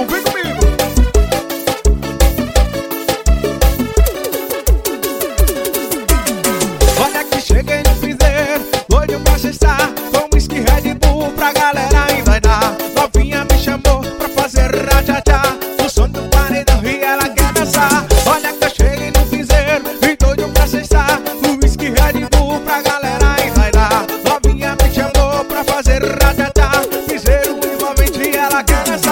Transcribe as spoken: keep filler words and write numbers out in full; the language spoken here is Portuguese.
Então vem comigo. Olha que cheguei no piseiro, doido pra cestar, com whisky Red Bull pra galera endoidar. Novinha me chamou pra fazer ra-cha-cha, o som do paredão e ela quer dançar. Olha que eu cheguei no piseiro, e doido pra cestar, com whisky Red Bull pra galera endoidar. Novinha me chamou pra fazer ra-cha-cha, piseiro envolvente e ela quer dançar.